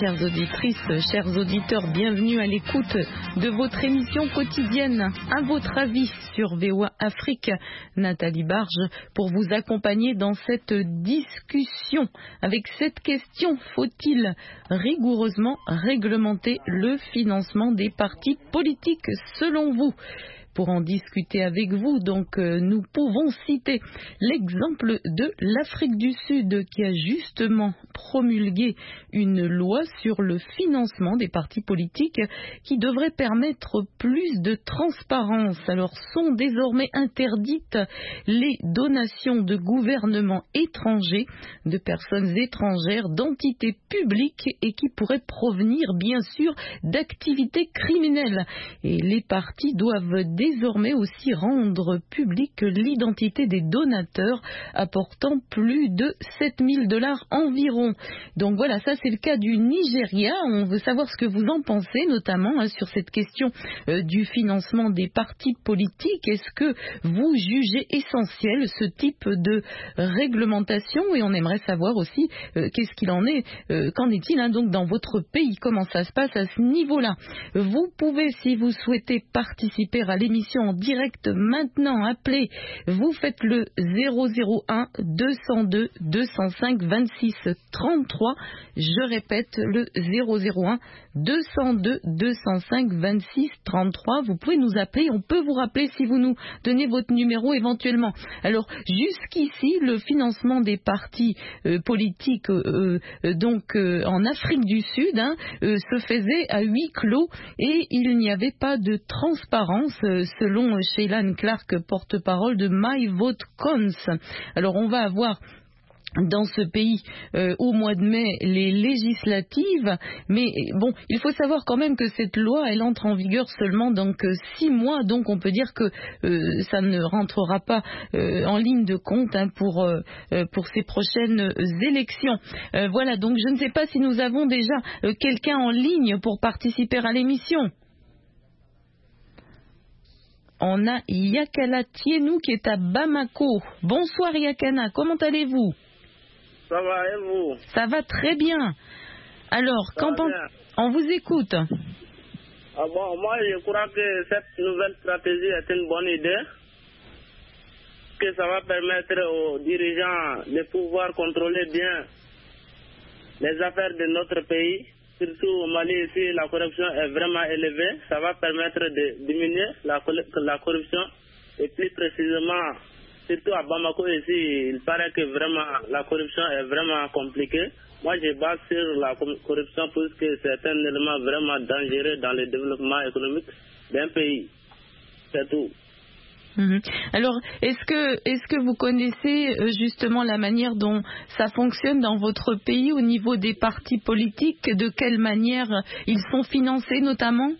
Chères auditrices, chers auditeurs, bienvenue à l'écoute de votre émission quotidienne. À votre avis sur VOA Afrique, Nathalie Barge, pour vous accompagner dans cette discussion avec cette question: faut-il rigoureusement réglementer le financement des partis politiques selon vous? Pour en discuter avec vous, nous pouvons citer l'exemple de l'Afrique du Sud qui a justement promulgué une loi sur le financement des partis politiques qui devrait permettre plus de transparence. Alors, sont désormais interdites les donations de gouvernements étrangers, de personnes étrangères, d'entités publiques et qui pourraient provenir bien sûr d'activités criminelles. Et les partis doivent désormais aussi rendre publique l'identité des donateurs apportant plus de $7 000 environ. Donc voilà, ça c'est le cas du Nigeria. On veut savoir ce que vous en pensez, notamment sur cette question du financement des partis politiques. Est-ce que vous jugez essentiel ce type de réglementation? Et on aimerait savoir aussi qu'est-ce qu'il en est, qu'en est-il donc dans votre pays? Comment ça se passe à ce niveau-là? Vous pouvez, si vous souhaitez participer à l'émission en direct maintenant, appelez. Vous faites le 001 202 205 26 33. Je répète, le 001 202 205 26 33. Vous pouvez nous appeler, on peut vous rappeler si vous nous donnez votre numéro éventuellement. Alors, jusqu'ici, le financement des partis politiques en Afrique du Sud se faisait à huis clos et il n'y avait pas de transparence selon Shailan Clark, porte-parole de My Vote Counts. Alors, on va avoir dans ce pays au mois de mai les législatives, mais bon, il faut savoir quand même que cette loi elle entre en vigueur seulement 6 mois, donc on peut dire que ça ne rentrera pas en ligne de compte pour ces prochaines élections. Voilà, donc je ne sais pas si nous avons déjà quelqu'un en ligne pour participer à l'émission. On a Yakana Tienou qui est à Bamako. Bonsoir Yakana, comment allez-vous? Ça va et vous? Ça va très bien. Alors, on vous écoute. Moi je crois que cette nouvelle stratégie est une bonne idée, que ça va permettre aux dirigeants de pouvoir contrôler bien les affaires de notre pays. Surtout au Mali, ici, la corruption est vraiment élevée. Ça va permettre de diminuer la corruption. Et plus précisément, surtout à Bamako, ici, il paraît que vraiment la corruption est vraiment compliquée. Moi, je base sur la corruption puisque c'est un élément vraiment dangereux dans le développement économique d'un pays. C'est tout. Alors, est-ce que vous connaissez justement la manière dont ça fonctionne dans votre pays au niveau des partis politiques? De quelle manière ils sont financés notamment?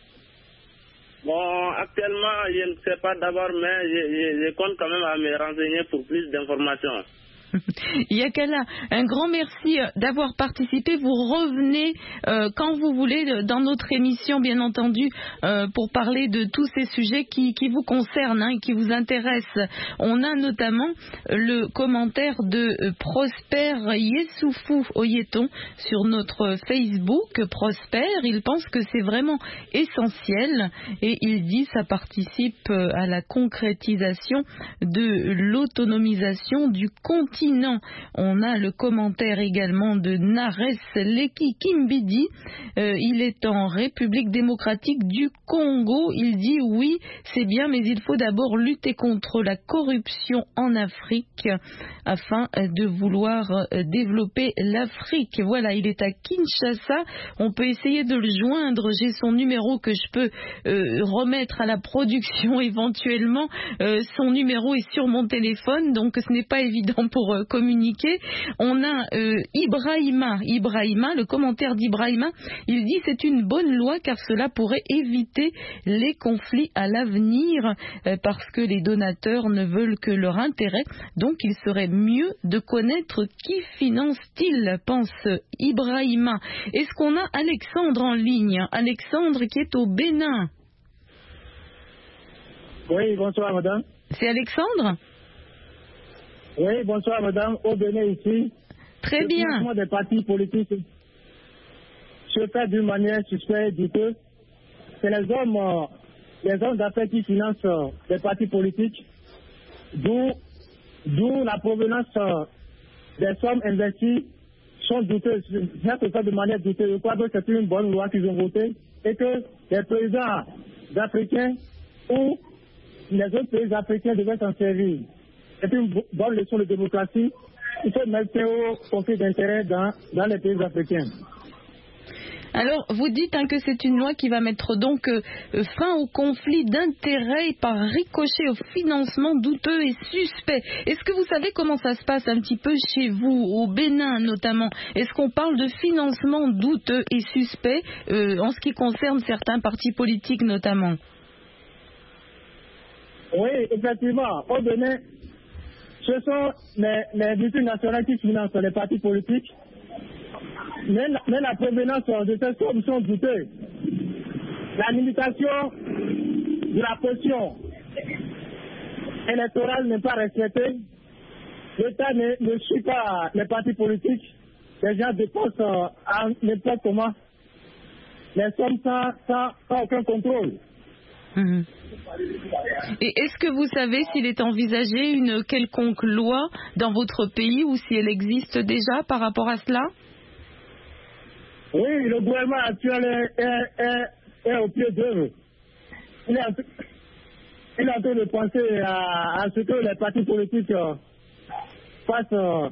Bon, actuellement, je ne sais pas d'abord, mais je compte quand même à me renseigner pour plus d'informations. Yakala, un grand merci d'avoir participé. Vous revenez quand vous voulez dans notre émission, bien entendu, pour parler de tous ces sujets qui vous concernent et qui vous intéressent. On a notamment le commentaire de Prosper Yessoufou Oyeton sur notre Facebook. Prosper, il pense que c'est vraiment essentiel et il dit ça participe à la concrétisation de l'autonomisation du continent. On a le commentaire également de Nares Leki Kimbidi. Il est en République démocratique du Congo. Il dit oui, c'est bien, mais il faut d'abord lutter contre la corruption en Afrique afin de vouloir développer l'Afrique. Voilà, il est à Kinshasa. On peut essayer de le joindre. J'ai son numéro que je peux remettre à la production éventuellement. Son numéro est sur mon téléphone, donc ce n'est pas évident pour communiquer. On a Ibrahima, le commentaire d'Ibrahima, il dit c'est une bonne loi car cela pourrait éviter les conflits à l'avenir parce que les donateurs ne veulent que leur intérêt, donc il serait mieux de connaître qui finance-t-il, pense Ibrahima. Est-ce qu'on a Alexandre en ligne? Alexandre qui est au Bénin. Oui, bonsoir madame. C'est Alexandre? Oui, bonsoir madame, au Bénin ici. Très bien. Des partis politiques. se fait d'une manière suspecte, douteuse. C'est les hommes d'affaires qui financent les partis politiques, d'où la provenance des sommes investies sont douteuses. Ça se fait de manière douteuse. Je crois que c'est une bonne loi qu'ils ont votée et que les présidents africains ou les autres pays africains devaient s'en servir. C'est une bonne leçon de démocratie. Il faut mettre au conflit d'intérêts dans les pays africains. Alors, vous dites que c'est une loi qui va mettre donc fin au conflit d'intérêts et par ricochet au financement douteux et suspect. Est-ce que vous savez comment ça se passe un petit peu chez vous, au Bénin notamment? Est-ce qu'on parle de financement douteux et suspect en ce qui concerne certains partis politiques notamment? Oui, effectivement. Au Bénin, ce sont les multinationales qui financent les partis politiques. Mais la provenance de ces sommes sont douteuses. La limitation de la caution électorale n'est pas respectée. L'État ne suit pas les partis politiques. Les gens dépensent n'importe comment. Les sommes sans aucun contrôle. Mmh. Et est-ce que vous savez s'il est envisagé une quelconque loi dans votre pays ou si elle existe déjà par rapport à cela? Oui, le gouvernement actuel est au pied d'œuvre. Il est en train de penser à ce que les partis politiques fassent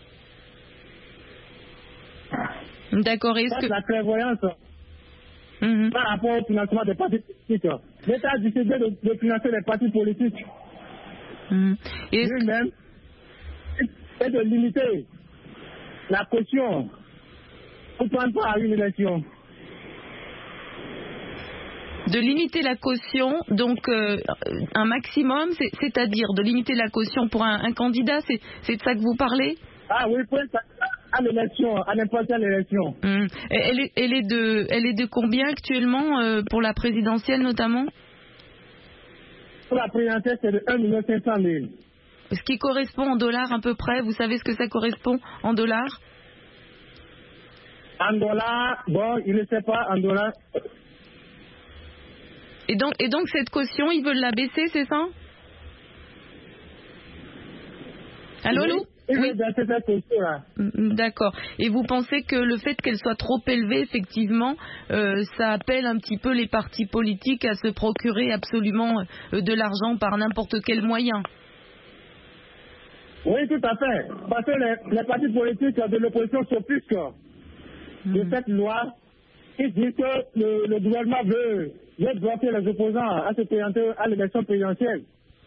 D'accord, la clairvoyance par rapport au financement des partis politiques. L'État a décidé de financer les partis politiques lui-même et de limiter la caution pour prendre part à une élection. De limiter la caution, donc un maximum, c'est-à-dire de limiter la caution pour un candidat, c'est de ça que vous parlez? Ah oui, pour à l'élection, à n'importe quelle élection. Elle est de combien actuellement pour la présidentielle notamment? Pour la présidentielle, c'est de 1 500 000. Ce qui correspond en dollars à peu près, vous savez ce que ça correspond en dollars? En dollars, bon, il ne sait pas, en dollars. Et donc cette caution, ils veulent la baisser, c'est ça? Allô? Oui. Cette caution-là. D'accord. Et vous pensez que le fait qu'elle soit trop élevée, effectivement, ça appelle un petit peu les partis politiques à se procurer absolument de l'argent par n'importe quel moyen? Oui, tout à fait. Parce que les partis politiques de l'opposition s'offusquent de cette loi qui dit que le gouvernement veut bloquer les opposants à se présenter à l'élection présidentielle.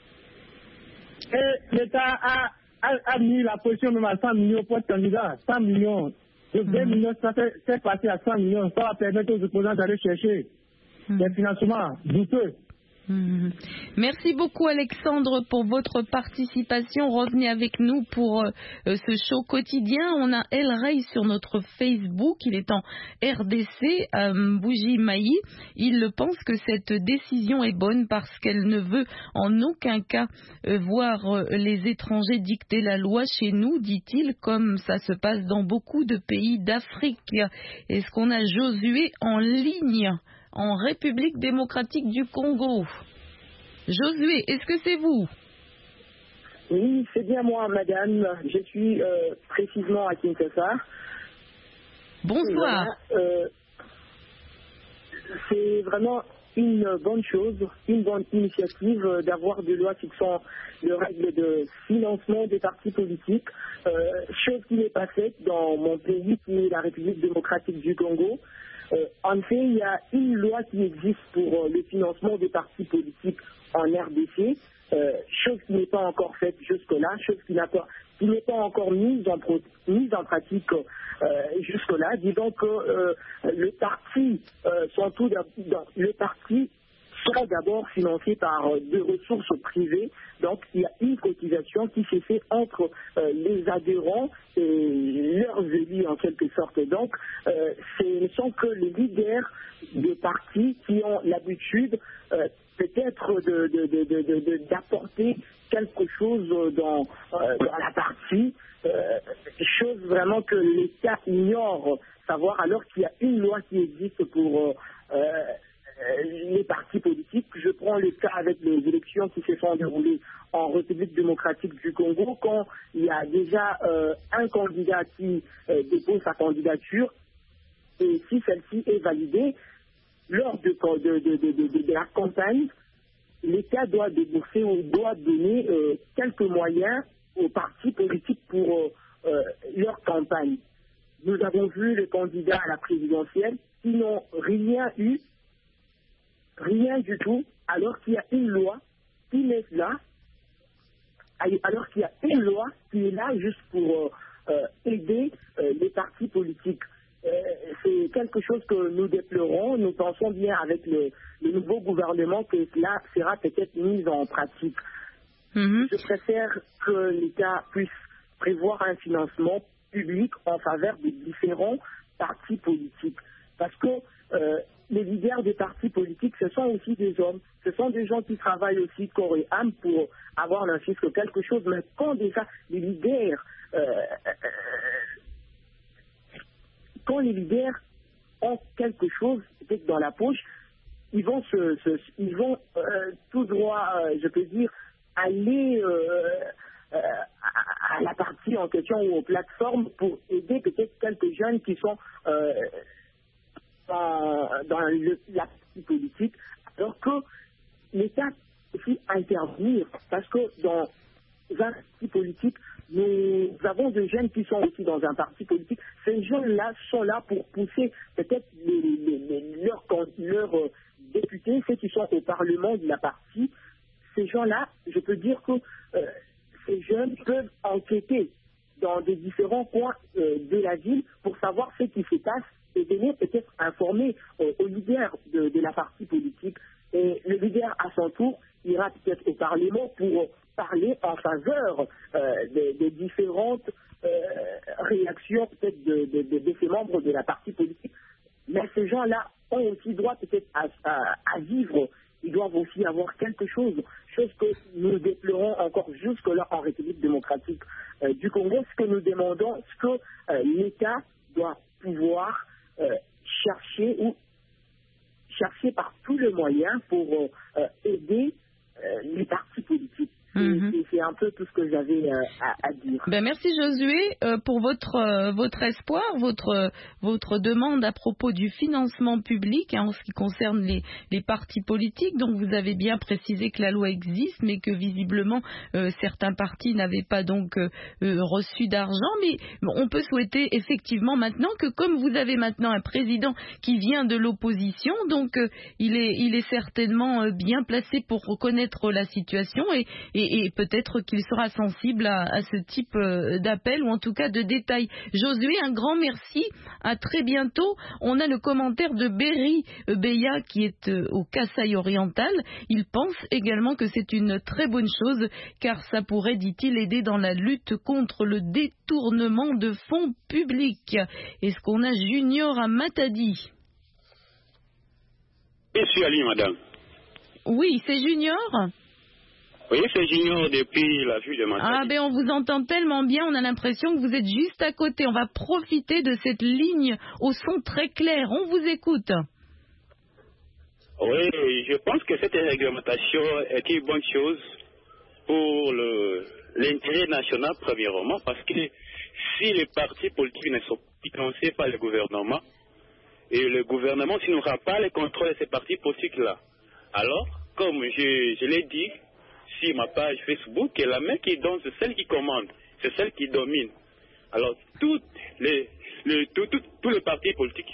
Et l'État a mis la position même à 100 millions pour être candidat. 100 millions. De 2 millions, ça fait passer à 100 millions. Ça va permettre aux opposants d'aller chercher des financements douteux. Merci beaucoup Alexandre pour votre participation. Revenez avec nous pour ce show quotidien. On a El Rey sur notre Facebook. Il est en RDC à Mbuji-Mayi. Il pense que cette décision est bonne parce qu'elle ne veut en aucun cas voir les étrangers dicter la loi chez nous, dit-il, comme ça se passe dans beaucoup de pays d'Afrique. Est-ce qu'on a Josué en ligne en République démocratique du Congo? Josué, est-ce que c'est vous? Oui, c'est bien moi, madame. Je suis précisément à Kinshasa. Bonsoir. C'est vraiment une bonne chose, une bonne initiative d'avoir des lois fixant les règles de financement des partis politiques, chose qui n'est pas faite dans mon pays, qui est la République démocratique du Congo. En fait, il y a une loi qui existe pour le financement des partis politiques en RDC, chose qui n'est pas encore faite jusque-là, chose qui n'est pas encore mise en pratique jusque-là. Disons que le parti sont d'abord financés par des ressources privées. Donc, il y a une cotisation qui s'est faite entre les adhérents et leurs élus, en quelque sorte. Donc, ce ne sont que les leaders des partis qui ont l'habitude peut-être d'apporter quelque chose dans la partie, chose vraiment que l'État ignore, savoir alors qu'il y a une loi qui existe pour les partis politiques. Je prends le cas avec les élections qui se sont déroulées en République démocratique du Congo, quand il y a déjà un candidat qui dépose sa candidature, et si celle-ci est validée, lors de la campagne, l'État doit débourser ou doit donner quelques moyens aux partis politiques pour leur campagne. Nous avons vu les candidats à la présidentielle qui n'ont rien eu, rien du tout, alors qu'il y a une loi qui est là, qui est là juste pour aider les partis politiques. C'est quelque chose que nous déplorons. Nous pensons bien avec le nouveau gouvernement que cela sera peut-être mis en pratique. Je préfère que l'État puisse prévoir un financement public en faveur des différents partis politiques. Parce que les leaders des partis politiques, ce sont aussi des hommes. Ce sont des gens qui travaillent aussi corps et âme pour avoir leur fisc quelque chose. Mais quand déjà les leaders... quand les leaders ont quelque chose peut-être dans la poche, ils vont tout droit, je peux dire, aller à la partie en question ou aux plateformes pour aider peut-être quelques jeunes qui sont dans la partie politique, alors que l'État aussi intervenir, parce que dans un parti politique, nous avons des jeunes qui sont aussi dans un parti politique. Ces jeunes-là sont là pour pousser peut-être leurs députés, ceux qui sont au Parlement de la partie. Ces gens-là, je peux dire que ces jeunes peuvent enquêter dans des différents coins de la ville pour savoir ce qui se passe et venir peut-être informer aux leaders de la partie politique. Et le leader, à son tour, ira peut-être au Parlement pour parler en faveur des différentes réactions peut-être de ces membres de la partie politique. Mais ces gens-là ont aussi droit peut-être à vivre. Ils doivent aussi avoir quelque chose que nous déplorons encore jusque-là en République démocratique du Congo. Ce que nous demandons, ce que l'État doit pouvoir chercher par tous les moyens pour aider les partis politiques. C'est un peu tout ce que j'avais à dire. Merci Josué pour votre espoir, votre demande à propos du financement public en ce qui concerne les partis politiques. Donc vous avez bien précisé que la loi existe, mais que visiblement certains partis n'avaient pas donc reçu d'argent. Mais on peut souhaiter effectivement maintenant que, comme vous avez maintenant un président qui vient de l'opposition, donc il est certainement bien placé pour reconnaître la situation et peut-être qu'il sera sensible à ce type d'appel ou en tout cas de détails. Josué, un grand merci, à très bientôt. On a le commentaire de Berry Beya qui est au Kasaï oriental. Il pense également que c'est une très bonne chose car ça pourrait, dit-il, aider dans la lutte contre le détournement de fonds publics. Est-ce qu'on a Junior à Matadi? Je suis Ali, madame. Oui, c'est Junior? Oui, c'est Junior depuis la vue de Matadi. Ah ben on vous entend tellement bien, on a l'impression que vous êtes juste à côté. On va profiter de cette ligne au son très clair. On vous écoute. Oui, je pense que cette réglementation est une bonne chose pour l'intérêt national premièrement, parce que si les partis politiques ne sont pas financés par le gouvernement, et le gouvernement s'il n'aura pas le contrôle de ces partis politiques-là, alors, comme je l'ai dit, si ma page Facebook est la main qui donne, c'est celle qui commande, c'est celle qui domine. Alors, tous les partis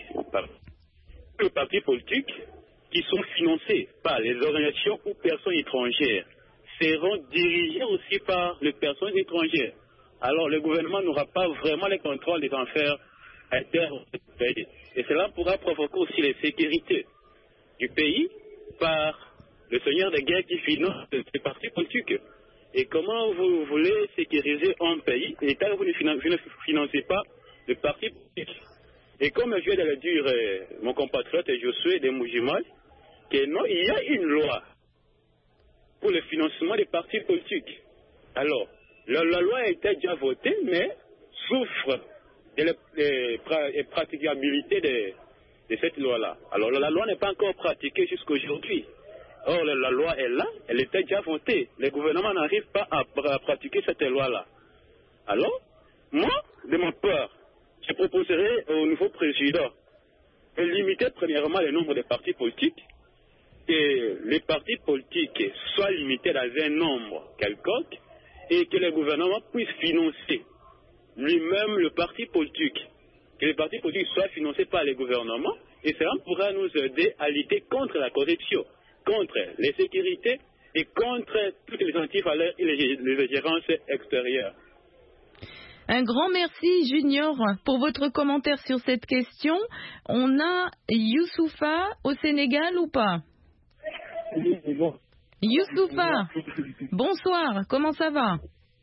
politiques qui sont financés par les organisations ou personnes étrangères seront dirigés aussi par les personnes étrangères. Alors, le gouvernement n'aura pas vraiment le contrôle des affaires internes du pays. Et cela pourra provoquer aussi l'insécurité du pays par le seigneur de guerre qui finance les partis politiques. Et comment vous voulez sécuriser un pays et tant que vous ne financez pas le parti politique? Et comme je viens de le dire, mon compatriote Josué de Moujimal, que non, il y a une loi pour le financement des partis politiques. Alors, la loi a été déjà votée, mais souffre de la praticabilité de cette loi-là. Alors, la loi n'est pas encore pratiquée jusqu'à aujourd'hui. Or, la loi est là, elle était déjà votée. Le gouvernement n'arrive pas à pratiquer cette loi-là. Alors, moi, de ma part, je proposerai au nouveau président de limiter premièrement le nombre de partis politiques, que les partis politiques soient limités dans un nombre quelconque et que le gouvernement puisse financer lui-même le parti politique. Que les partis politiques soient financés par le gouvernement et cela pourra nous aider à lutter contre la corruption, contre l'insécurité et contre toutes les antivaleurs et les ingérences extérieures. Un grand merci, Junior, pour votre commentaire sur cette question. On a Youssoufa au Sénégal ou pas? Oui, c'est bon. Youssoufa, bonsoir, comment ça va?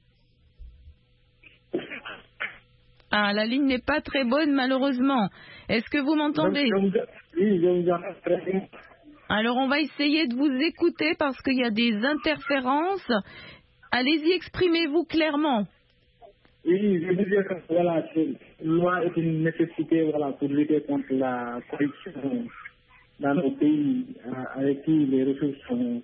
Ah, la ligne n'est pas très bonne, malheureusement. Est-ce que vous m'entendez? Oui, je vous entends très bien. Alors, on va essayer de vous écouter parce qu'il y a des interférences. Allez-y, exprimez-vous clairement. Oui, je veux dire que voilà, cette loi est une nécessité pour lutter contre la corruption dans nos pays avec qui les ressources sont.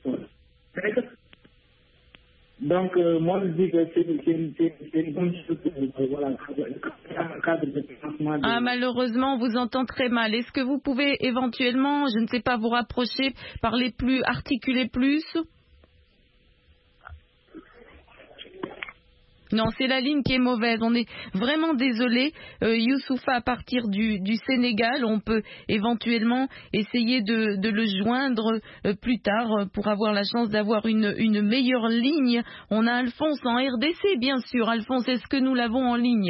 Donc, moi, je dis que c'est une bonne chose un cadre de financement. Ah, malheureusement, on vous entend très mal. Est-ce que vous pouvez éventuellement, je ne sais pas, vous rapprocher, parler plus, articuler plus? Non, c'est la ligne qui est mauvaise. On est vraiment désolé. Youssoufa, à partir du Sénégal, on peut éventuellement essayer de le joindre plus tard pour avoir la chance d'avoir une meilleure ligne. On a Alphonse en RDC, bien sûr. Alphonse, est-ce que nous l'avons en ligne?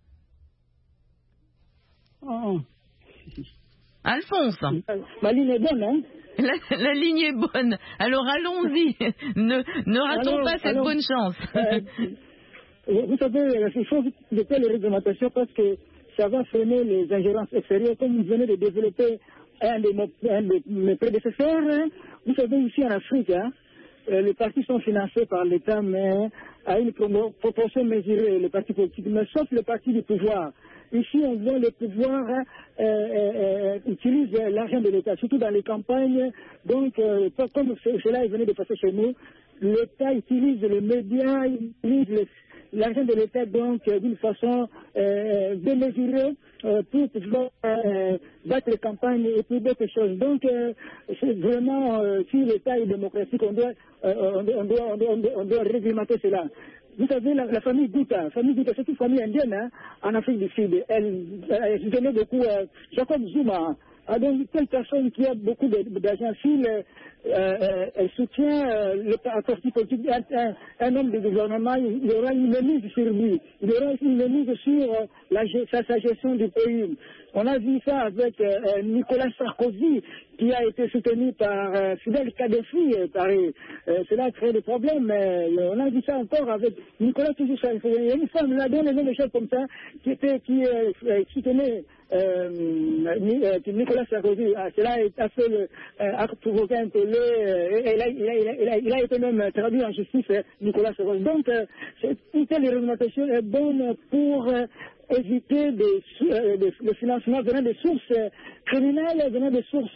Oh. Alphonse, Ma ligne est bonne, hein? La ligne est bonne. Alors allons-y. Ne ratons pas cette bonne chance. Vous savez, il faut de telles réglementations parce que ça va freiner les ingérences extérieures. Comme vous venez de développer un de mes prédécesseurs, hein. Vous savez, ici en Afrique, hein, les partis sont financés par l'État, mais à une proportion mesurée, les partis politiques, mais sauf le parti du pouvoir. Ici, on voit le pouvoir utilise l'argent de l'État, surtout dans les campagnes. Donc, comme cela est venu de passer chez nous, l'État utilise les médias, utilise l'argent de l'État, donc, d'une façon démesurée pour pouvoir battre les campagnes et pour d'autres choses. Donc, c'est vraiment, si l'État est démocratique, on doit réglementer cela. Vous savez, la famille Gouta, c'est une famille indienne, hein, en Afrique du Sud. Elle donnait beaucoup, Jacob Zuma, donc telle personne qui a beaucoup d'argent, si elle soutient le parti politique, un homme de gouvernement, il y aura une mise sur lui, il y aura une mise sur sa gestion du pays. On a vu ça avec Nicolas Sarkozy, qui a été soutenu par Fidel Kadhafi. Cela a créé des problèmes, mais on a vu ça encore avec Nicolas toujours. Il y a une femme là, dont les noms de choses comme ça, qui soutenait Nicolas Sarkozy. Cela a provoqué un tollé. Il a été même traduit en justice, Nicolas Sarkozy. Donc, une telle réglementation est bonne pour éviter le financement venant des sources criminelles, venant des sources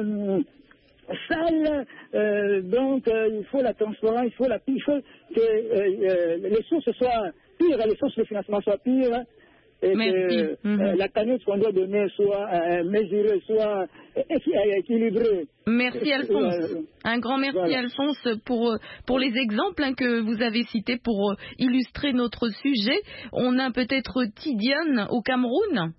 sales. Donc, il faut la transparence, il faut que les sources soient pires, les sources de financement soient pires. Et que la cagnotte qu'on doit donner soit mesurée, soit équilibrée. Merci Alphonse. Un grand merci voilà. Alphonse pour les exemples que vous avez cités pour illustrer notre sujet. On a peut-être Tidiane au Cameroun.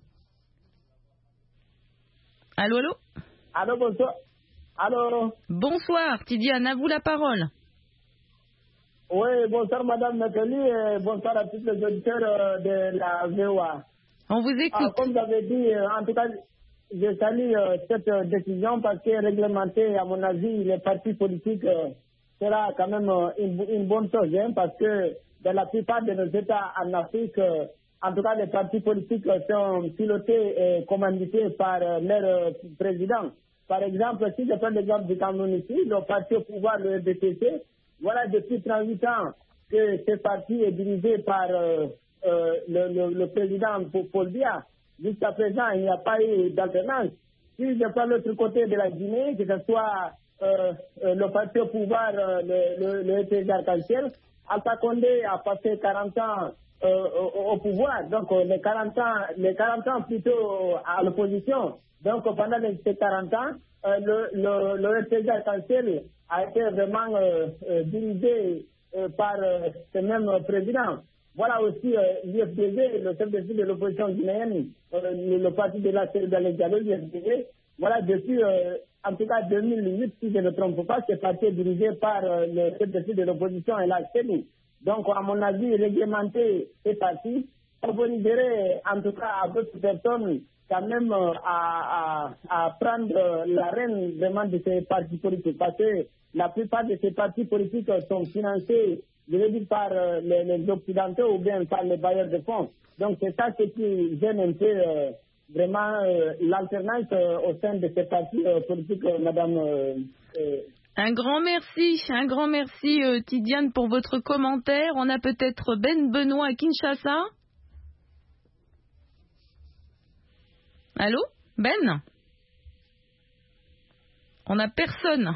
Allô, allô? Allô, bonsoir. Allô. Bonsoir Tidiane, à vous la parole. Oui, bonsoir Madame Nathalie et bonsoir à tous les auditeurs de la VOA. On vous écoute. Comme vous avez dit, en tout cas, je salue cette décision parce que réglementer, à mon avis, les partis politiques sera quand même une bonne chose, hein, parce que dans la plupart de nos États en Afrique, en tout cas, les partis politiques sont pilotés et commandités par leur président. Par exemple, si je prends l'exemple du Cameroun ici, le parti au pouvoir, le RDPC, voilà depuis 38 ans que ce parti est dirigé par le président Paul Biya. Jusqu'à présent, il n'y a pas eu d'alternance. Si je prends l'autre côté de la Guinée, que ce soit le parti au pouvoir, le président Arc-en-Ciel, Alpha Condé a passé 40 ans au pouvoir, donc les 40 ans plutôt à l'opposition. Donc pendant ces 40 ans, le président Arc-en-Ciel a été vraiment dirigé par ce même président. Voilà aussi l'IFDG, le chef de file de l'opposition guinéenne, le parti de la Sénégal Diallo, l'IFDG. Voilà, depuis, en tout cas 2008, si je ne me trompe pas, ce parti est dirigé par le chef de file de l'opposition et la CENI. Donc, à mon avis, réglementer ces partis favoriserait, en tout cas, à d'autres personnes, quand même, à prendre la reine vraiment de ces partis politiques. Parce que la plupart de ces partis politiques sont financés, je veux dire, par les Occidentaux ou bien par les bailleurs de fonds. Donc, c'est ça ce qui gêne un peu vraiment l'alternance au sein de ces partis politiques, madame. Un grand merci Tidiane pour votre commentaire. On a peut-être Ben Benoît à Kinshasa. Allô, Ben? On n'a personne.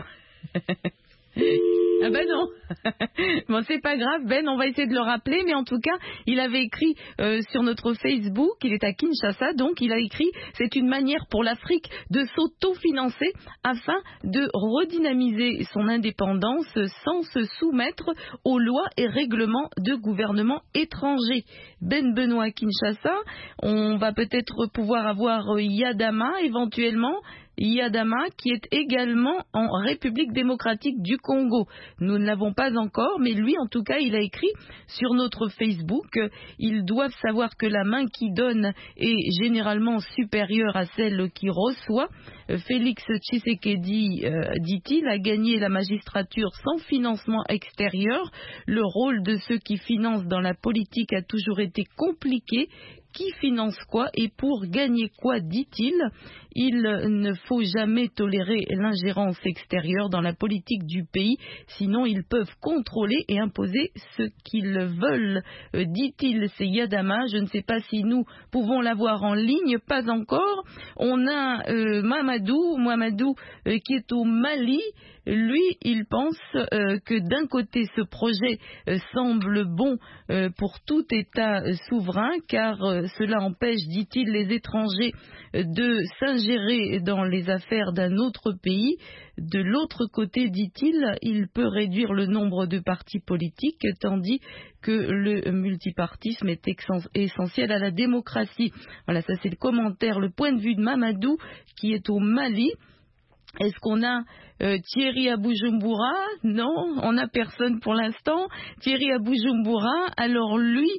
Ah ben non. Bon, c'est pas grave, Ben, on va essayer de le rappeler, mais en tout cas, il avait écrit sur notre Facebook, il est à Kinshasa, donc il a écrit « C'est une manière pour l'Afrique de s'autofinancer afin de redynamiser son indépendance sans se soumettre aux lois et règlements de gouvernements étrangers. » Ben Benoît à Kinshasa, on va peut-être pouvoir avoir Yadama éventuellement, Yadama qui est également en République démocratique du Congo. Nous ne l'avons pas encore, mais lui en tout cas il a écrit sur notre Facebook, ils doivent savoir que la main qui donne est généralement supérieure à celle qui reçoit. Félix Tshisekedi, dit-il, a gagné la magistrature sans financement extérieur. Le rôle de ceux qui financent dans la politique a toujours été compliqué. Qui finance quoi et pour gagner quoi, dit-il. Il ne faut jamais tolérer l'ingérence extérieure dans la politique du pays, sinon ils peuvent contrôler et imposer ce qu'ils veulent, dit-il. C'est Yadama, je ne sais pas si nous pouvons l'avoir en ligne, pas encore. On a Mamadou qui est au Mali. Lui, il pense que d'un côté, ce projet semble bon pour tout État souverain, car cela empêche, dit-il, les étrangers de s'ingérer dans les affaires d'un autre pays. De l'autre côté, dit-il, il peut réduire le nombre de partis politiques, tandis que le multipartisme est essentiel à la démocratie. Voilà, ça c'est le commentaire, le point de vue de Mamadou qui est au Mali. Est-ce qu'on a Thierry à Bujumbura? Non, on n'a personne pour l'instant. Thierry à Bujumbura, alors lui,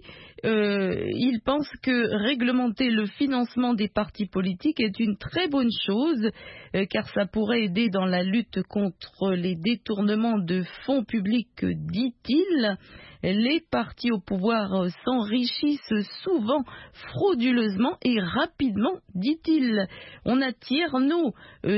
il pense que réglementer le financement des partis politiques est une très bonne chose, car ça pourrait aider dans la lutte contre les détournements de fonds publics, dit-il. Les partis au pouvoir s'enrichissent souvent frauduleusement et rapidement, dit-il. On a Tierno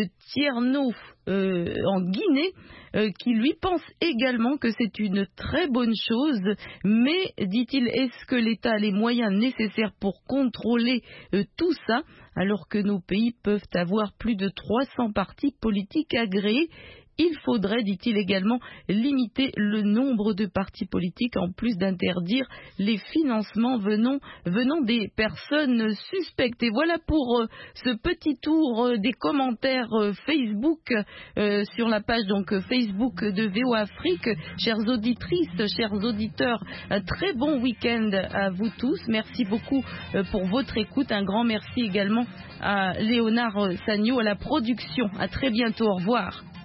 en Guinée qui lui pense également que c'est une très bonne chose, mais, dit-il, est-ce que l'État a les moyens nécessaires pour contrôler tout ça, alors que nos pays peuvent avoir plus de 300 partis politiques agréés? Il faudrait, dit-il également, limiter le nombre de partis politiques en plus d'interdire les financements venant des personnes suspectes. Et voilà pour ce petit tour des commentaires Facebook sur la page donc Facebook de VOA Afrique. Chères auditrices, chers auditeurs, un très bon week-end à vous tous. Merci beaucoup pour votre écoute. Un grand merci également à Léonard Sagno à la production. À très bientôt. Au revoir.